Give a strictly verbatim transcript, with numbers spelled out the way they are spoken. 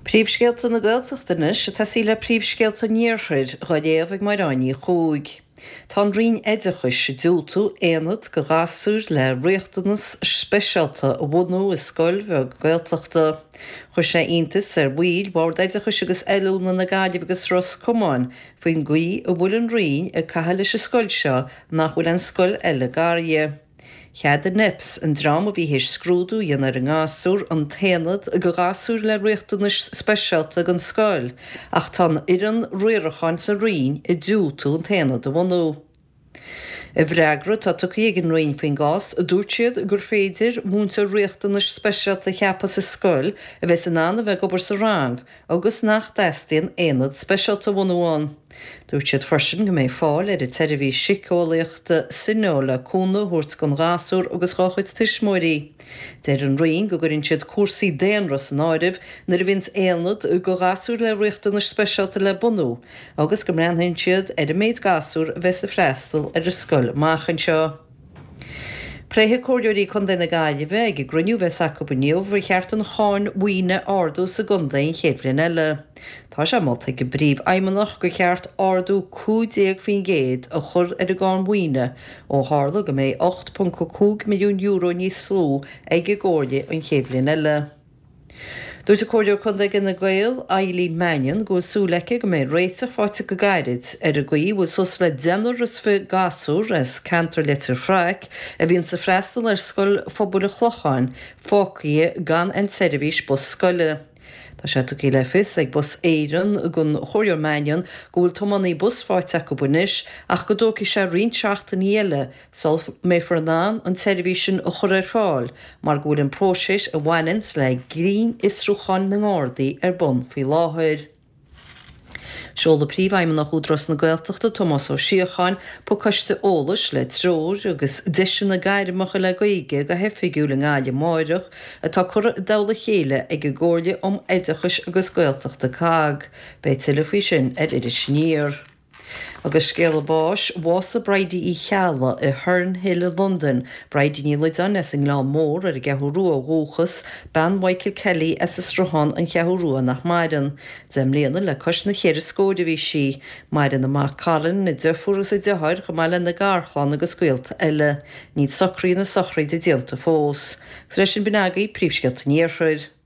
Príomhscéalta na Gaeltachtanas tá sí le príomhscéalta níorthir chuidéamh ag mairánaí chúig. Tá rion éidechais sé dúltú éanad go gasúr le riachtanas speisialta a bhnú is scoil bheith Gaeltachta chu sé iontas ar bhuiil bár éidechais agus eúna na gaiideh agus Ros Cumáin faoin gaí a bhfuil an rion a caitheal leis a scoil seo nach bhfuil an scoil eile gáirithe. Chead nips an drama bhí hééis scrúdú dionar an gáasúr an téanad a go gáasúr le riachtanas speisialta an scoil, ach tá iran riaracháin sa rion i dútú an téanad a bhhanú. I bhreagra tá tu an roiin faoin gás a dúirtead gur féidir múnta riachtanas speisialta cheappa sa scoil a bheits an anna bheith gobar sa rang, agus nach deistíon éanad speisialta bhhanúáin. Dúirtead farsin go méid fáil ar i teirbhí sicólaíochta sinóla cúna thuirt gon ghasúr agus gáchuid tuismóirí. Déir an rion go gurinn siad cuasaí déanras an áirimh nar a bhíonn éanad go ghasúr le riachtanas speisialta le bunú, agus go mreanhainn siad ar a méid gasúr a bheits a freistal ar a scoil máchan seo. Préthe cóidirí chun déna gaiileh ag gruniú bheith sacbuniuh bhar cheart an cháin mhuoine ardú sa gundain chéibhlinn eile. Tá sé máta go bríomh aimimeach go cheart ardú cúdéag faoin géad a chur ar a gáin mhuoine ó hála go méid ocht pwnc cinque milliún euro níos slú ag ggóide an chéibhlinn eile. Dúirt a cóideoir chun ag na Gael Eileen Mannion go súlaice go méid réiteach fáte go gairid ar a gaí bhfuil sos le déanúr as fé gasúr as cantar litir freic a bhíonn sa freistal ar scoil fphobal a chlocháin fócaí gan an teirbhís bus scoile. Tá sé tu le fis ag bus éireann gon chóireor Mannion go bhfuil tomaí bus fáte go bunis ach go dóci sé rion seachtain eile sol mé farnáin an teirbhísin a chur ar fáil, mar go bhfuil an próisis a bhhainint le grín isrúcháin na ngordaí ar bun faoi láthair. Seola príomhhaim nach údras na Gaeltachta Tomás Ó Siocháin po coiste ólas le tróir agus disin na gaiirimecha le gaige go hefigiú le ngáile máireach atá chur dala chéile ag go ggóirde om éidechais agus Gaeltachta cág, beit tuile faoi sin ar iris níor. Agus scéal báis bhás a braidí í cheala i Herne Hill i London, braidí ní leidan as an glá mór ar a gceithúrú a ghóchas ban Michael Kelly as a strahan an cheithúrú nach maidan. Dem léana le cos na chéir scóide bhí si, maidan na má caran na defuras i dehair go meile na gárchlán agus scuilt eile, níd socraí na sochraí de dianta fós. Gus leis sin binagaí príomhscealta níorthir.